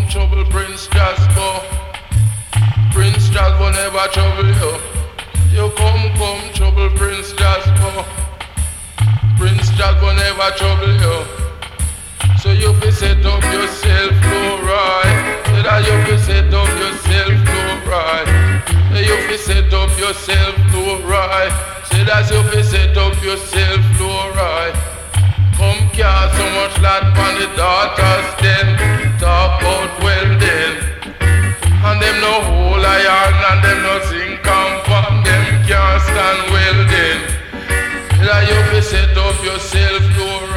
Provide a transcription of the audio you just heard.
trouble Prince Jasper. Prince Jasper never trouble you. You come trouble Prince Jasper. Prince Jasper never trouble you. So you be set up yourself to right. So that you be set up yourself to right. You be set up yourself to right. Say that you be set up yourself to right. Come cast so much light on the daughters then. Talk out well then. And them no whole iron and them no zinc and pump. Them can't stand well then. That you be set up yourself to